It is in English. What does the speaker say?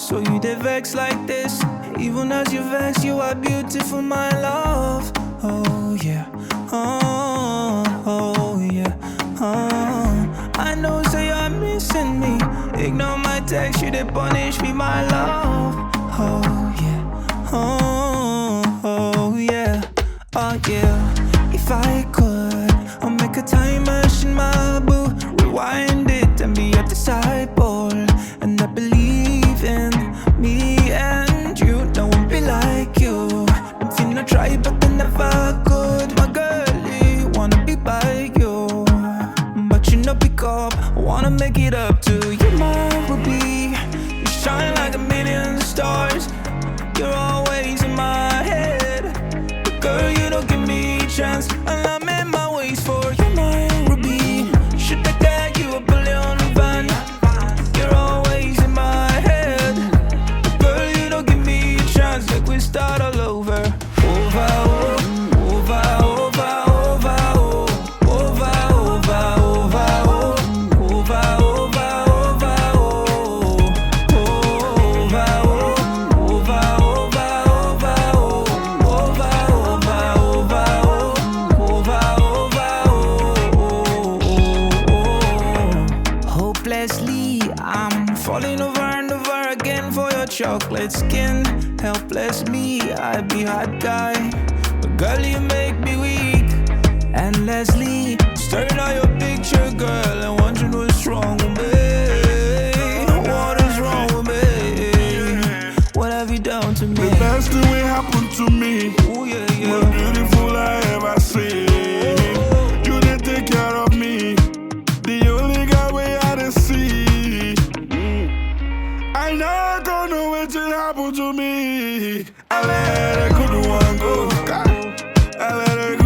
So you did vex like this. Even as you vex, you are beautiful, my love. Oh yeah, oh yeah, I know, say you're missing me. Ignore my text, you did punish me, my love. Oh yeah, oh yeah, oh yeah. If I could, I'll make a time machine, my boo. Rewind it and be at the sideboard. And I believe in me and you. No one be like you. I'm finna try, but I never could. My girlie, wanna be by you, but you know, pick up. I wanna make it up to you, my ruby. You shine like a million stars. You're always in my head. But girl, you don't give me a chance. And I'm in my ways for you, my ruby. Should I get you a billion van? You're always in my head. But girl, you don't give me a chance. Like we start all over. Over, over, over, over, over, over, over, over, hopelessly, I'm falling over and over again for your chocolate skin. Helpless me, I be hot guy, but girl, you make me weak. Endlessly staring at your picture, girl, and wondering what's wrong with me. What is wrong with me? What have you done to me? The best thing will happen to me. Ooh, yeah, yeah. Most beautiful I ever seen. You did take care of me. The only guy we had to see. I not gonna wait till it happen to me. I let a good one go. I let a